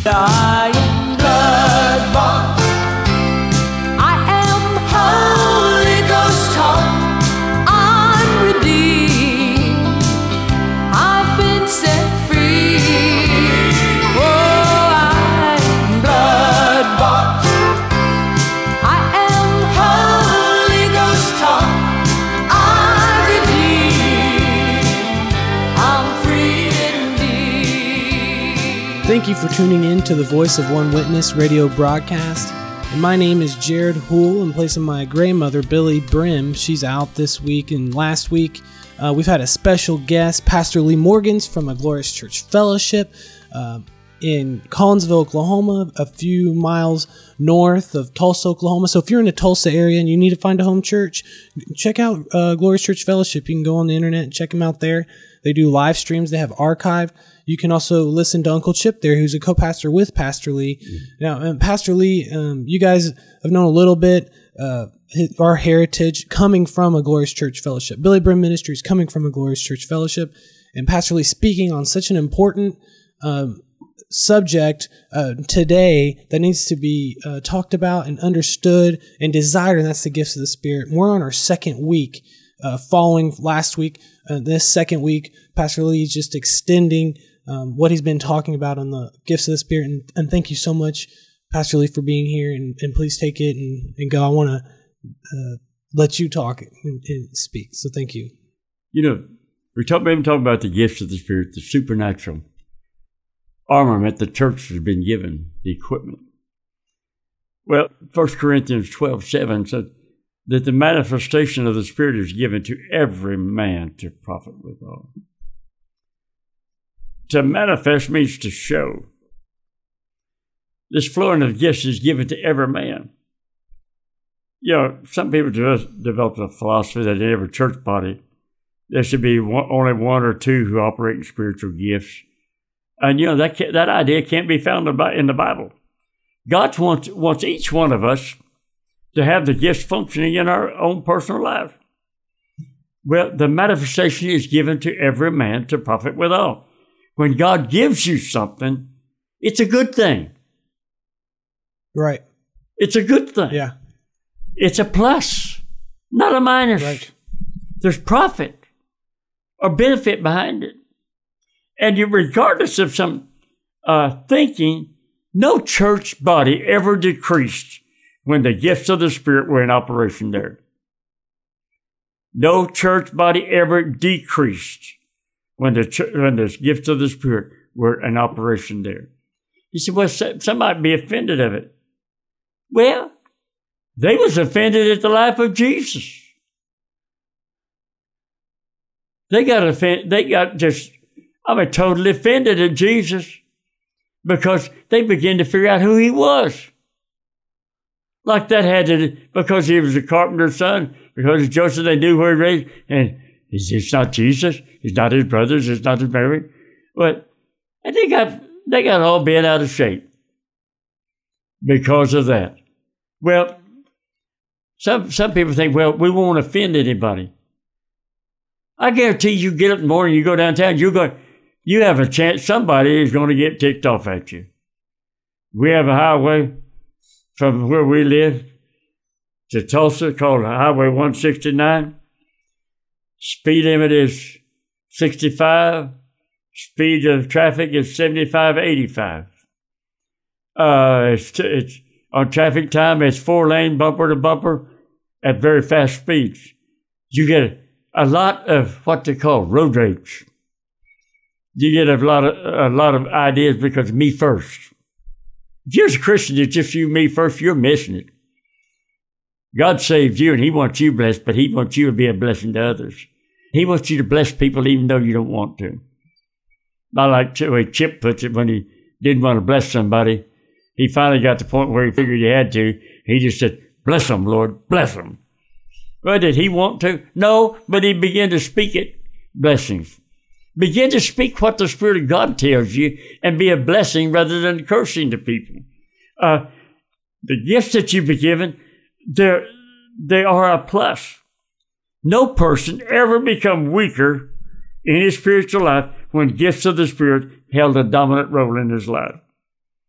I am blood-bought. I am Holy Ghost taught. I'm redeemed. I've been set free. Oh, I am blood-bought. I am Holy Ghost taught. I'm redeemed. I'm free indeed. Thank you for tuning in to the Voice of One Witness radio broadcast. And my name is Jared Houle, in place of my grandmother, Billy Brim. She's out this week, and last week we've had a special guest, Pastor Lee Morgans from a Glorious Church Fellowship in Collinsville, Oklahoma, a few miles north of Tulsa, Oklahoma. So if you're in the Tulsa area and you need to find a home church, check out Glorious Church Fellowship. You can go on the internet and check them out there. They do live streams. They have archived. You can also listen to Uncle Chip there, who's a co-pastor with Pastor Lee. Now, Pastor Lee, you guys have known a little bit our heritage coming from a Glorious Church Fellowship. Billy Brim Ministries coming from a Glorious Church Fellowship. And Pastor Lee speaking on such an important subject today that needs to be talked about and understood and desired, and that's the gifts of the Spirit. We're on our second week following last week. This second week, Pastor Lee is just extending what he's been talking about on the gifts of the Spirit. And thank you so much, Pastor Lee, for being here. And please take it and go. I want to let you talk and speak. So thank you. You know, we've been talking about the gifts of the Spirit, the supernatural armament the church has been given, the equipment. Well, 1 Corinthians 12:7 said that the manifestation of the Spirit is given to every man to profit withal. To manifest means to show. This flowing of gifts is given to every man. You know, some people developed a philosophy that in every church body, there should be only one or two who operate in spiritual gifts. And, you know, that idea can't be found in the Bible. God wants each one of us to have the gifts functioning in our own personal life. Well, the manifestation is given to every man to profit withal. When God gives you something, it's a good thing. Right. It's a good thing. Yeah. It's a plus, not a minus. Right. There's profit or benefit behind it. And regardless of some thinking, no church body ever decreased when the gifts of the Spirit were in operation there. No church body ever decreased when the gifts of the Spirit were in operation there. You said, well, some might be offended of it. Well, they was offended at the life of Jesus. They got totally offended at Jesus because they began to figure out who he was. Like that had to, because he was a carpenter's son, because Joseph, they knew where he raised, and it's not Jesus, he's not his brothers, it's not his Mary. But and they got all bent out of shape because of that. Well, some people think, well, we won't offend anybody. I guarantee you get up in the morning, you go downtown, you have a chance somebody is going to get ticked off at you. We have a highway from where we live to Tulsa called Highway 169. Speed limit is 65. Speed of traffic is 75, 85. It's on traffic time, it's 4-lane bumper to bumper at very fast speeds. You get a lot of what they call road rage. You get a lot of ideas because me first. If you're a Christian, it's just you, me first, you're missing it. God saved you and he wants you blessed, but he wants you to be a blessing to others. He wants you to bless people even though you don't want to. I like the way Chip puts it when he didn't want to bless somebody. He finally got to the point where he figured he had to. He just said, bless them, Lord, bless them. Well, did he want to? No, but he began to speak it, blessings. Begin to speak what the Spirit of God tells you and be a blessing rather than cursing to people. The gifts that you've been given, they are a plus. No person ever become weaker in his spiritual life when gifts of the Spirit held a dominant role in his life.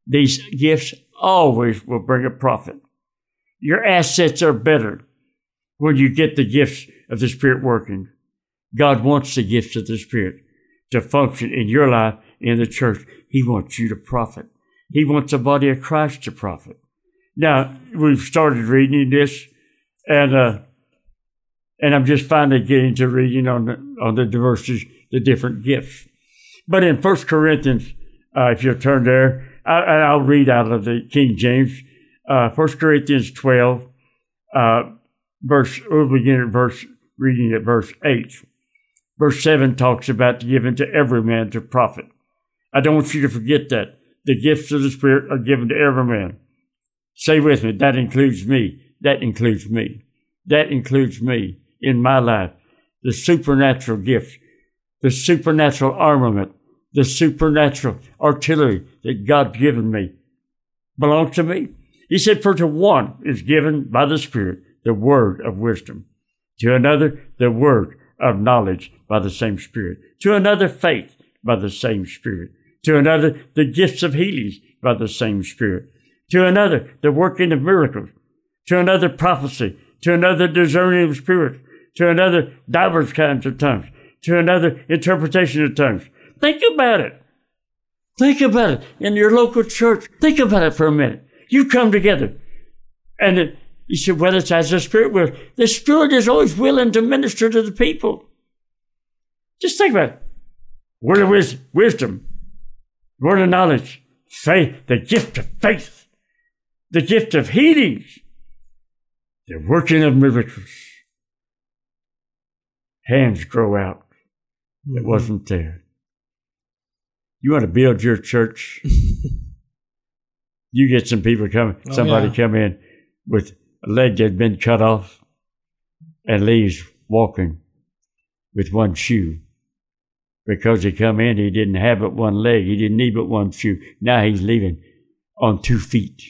These gifts always will bring a profit. Your assets are better when you get the gifts of the Spirit working. God wants the gifts of the Spirit to function in your life, in the church. He wants you to profit. He wants the body of Christ to profit. Now, we've started reading this, and I'm just finally getting to reading on the verses, the different gifts. But in 1 Corinthians, if you'll turn there, I'll read out of the King James, 1 Corinthians 12, we'll begin reading at verse 8. Verse 7 talks about given to every man to profit. I don't want you to forget that. The gifts of the Spirit are given to every man. Say with me, that includes me. That includes me. That includes me in my life. The supernatural gifts, the supernatural armament, the supernatural artillery that God's given me belongs to me. He said, for to one is given by the Spirit the word of wisdom, to another the word of knowledge by the same Spirit, to another faith by the same Spirit, to another the gifts of healings by the same Spirit, to another the working of miracles, to another prophecy, to another discerning of spirits, to another divers kinds of tongues, to another interpretation of tongues. Think about it. Think about it. In your local church, think about it for a minute. You come together, and you say, well, it's as the Spirit will. The Spirit is always willing to minister to the people. Just think about it. Word of wisdom, word of knowledge, faith, the gift of faith, the gift of healings, the working of miracles. Hands grow out. It wasn't there. You want to build your church? You get some people somebody come in with a leg that had been cut off and leaves walking with one shoe. Because he come in, he didn't have but one leg. He didn't need but one shoe. Now he's leaving on 2 feet.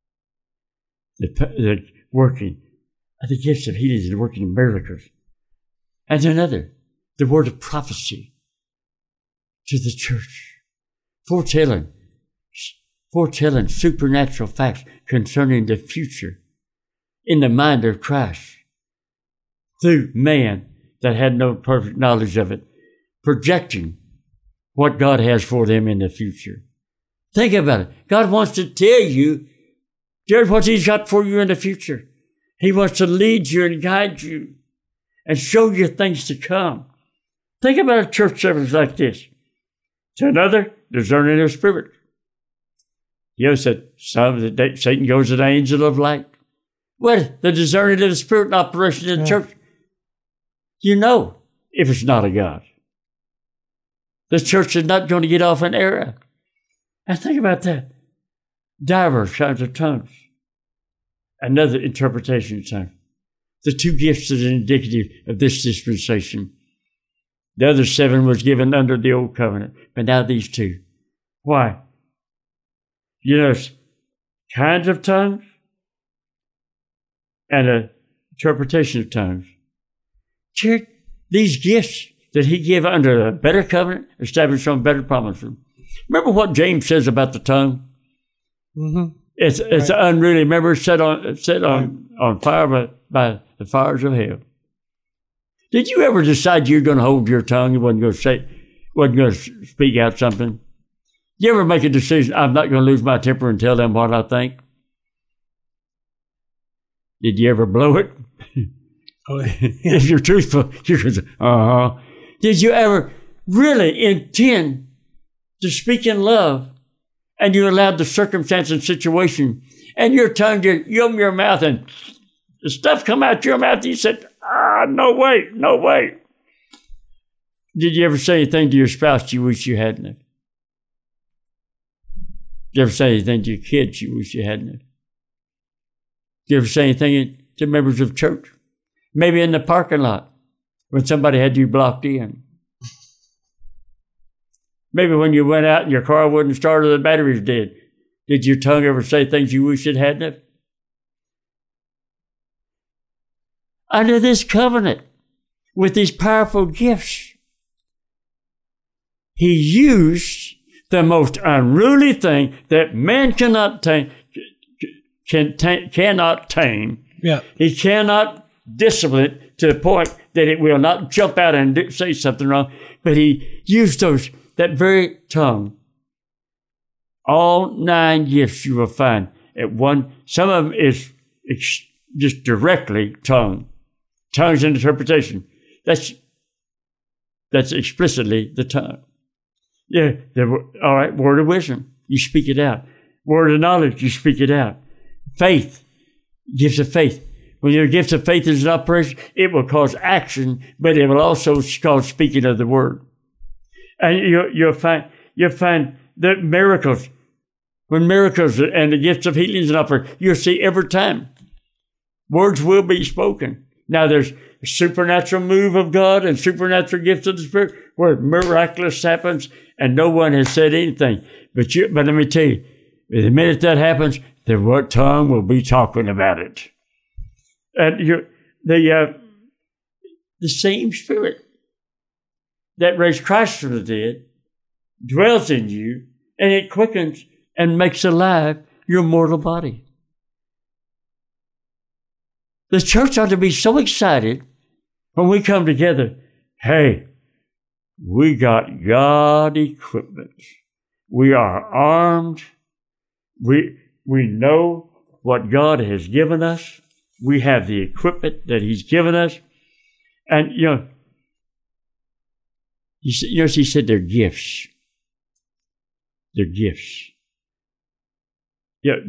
The working of the gifts of healings and working of miracles. And another, the word of prophecy to the church. Foretelling supernatural facts concerning the future in the mind of Christ through man that had no perfect knowledge of it, projecting what God has for them in the future. Think about it. God wants to tell you, Jared, what He's got for you in the future. He wants to lead you and guide you and show you things to come. Think about a church service like this. To another, discerning of spirits. You said, Satan goes to the angel of light. What? The discerning of the Spirit and operation in the church. You know if it's not a God. The church is not going to get off an error. And think about that. Divers kinds of tongues. Another interpretation of tongues. The 2 gifts that are indicative of this dispensation. The other 7 was given under the old covenant, but now these 2. Why? You know, kinds of tongues and an interpretation of tongues. Jared, these gifts that He gave under a better covenant, established on better promises. Remember what James says about the tongue? Mm-hmm. It's unruly. Remember, it's set on fire by the fires of hell. Did you ever decide you're going to hold your tongue and wasn't going to speak out something? You ever make a decision, I'm not going to lose my temper and tell them what I think? Did you ever blow it? If you're truthful, you're going to say, Did you ever really intend to speak in love and you allowed the circumstance and situation and your tongue, you open your mouth and the stuff come out your mouth and you said, no way. Did you ever say anything to your spouse you wish you hadn't have? Did you ever say anything to your kids you wish you hadn't have? Did you ever say anything to members of church? Maybe in the parking lot when somebody had you blocked in. Maybe when you went out and your car wouldn't start or the battery's dead. Did your tongue ever say things you wish it hadn't have? Under this covenant, with these powerful gifts, He used the most unruly thing that man cannot tame. Cannot tame. Yeah. He cannot discipline it to the point that it will not jump out and say something wrong. But he used that very tongue. All 9 gifts you will find at one. Some of them is just directly tongue. Tongues and interpretation. That's explicitly the tongue. Yeah. All right. Word of wisdom. You speak it out. Word of knowledge. You speak it out. Faith. Gifts of faith. When your gift of faith is in operation, it will cause action, but it will also cause speaking of the word. And you'll find that miracles, when miracles and the gifts of healings in operation, you'll see every time words will be spoken. Now there's a supernatural move of God and supernatural gifts of the Spirit where miraculous happens and no one has said anything. But let me tell you, the minute that happens, the tongue will be talking about it. And the same Spirit that raised Christ from the dead dwells in you, and it quickens and makes alive your mortal body. The church ought to be so excited when we come together. Hey, we got God equipment. We are armed. We know what God has given us. We have the equipment that He's given us. And, he said they're gifts. They're gifts. It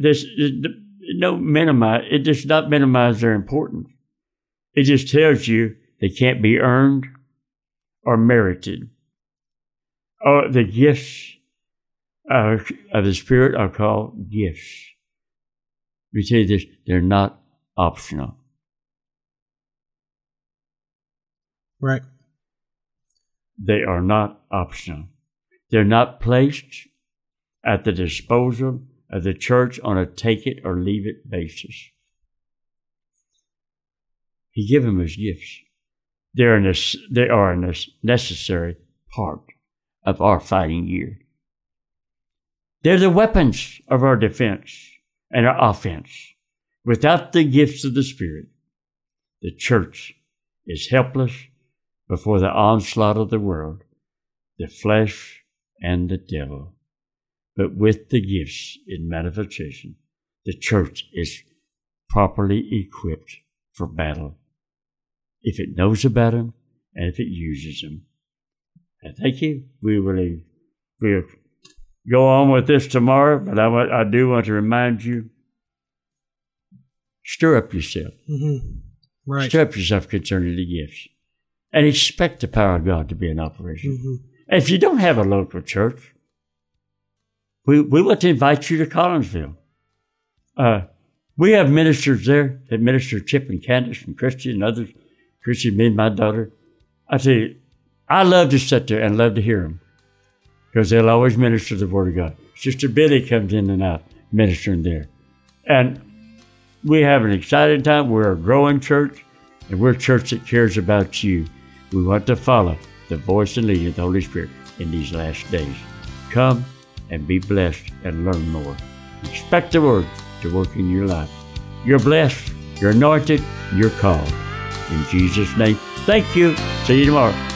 does not minimize their importance. It just tells you they can't be earned or merited. Oh, the gifts of the Spirit are called gifts. Let me tell you this, they're not optional. Right. They are not optional. They're not placed at the disposal of the church on a take it or leave it basis. He gave them as gifts. They are a necessary part of our fighting gear. They're the weapons of our defense and our offense. Without the gifts of the Spirit, the church is helpless before the onslaught of the world, the flesh, and the devil. But with the gifts in manifestation, the church is properly equipped for battle, if it knows about them and if it uses them. And thank you. We'll go on with this tomorrow, but I do want to remind you, stir up yourself. Mm-hmm. Right. Stir up yourself concerning the gifts. And expect the power of God to be in operation. Mm-hmm. And if you don't have a local church, we want to invite you to Collinsville. We have ministers there that minister, Chip and Candace and Christy and others. Christy, me and my daughter. I tell you, I love to sit there and love to hear them because they'll always minister the Word of God. Sister Billy comes in and out ministering there. And we have an exciting time. We're a growing church, and we're a church that cares about you. We want to follow the voice and leading of the Holy Spirit in these last days. Come and be blessed and learn more. Expect the Word to work in your life. You're blessed, you're anointed, you're called. In Jesus' name, thank you. See you tomorrow.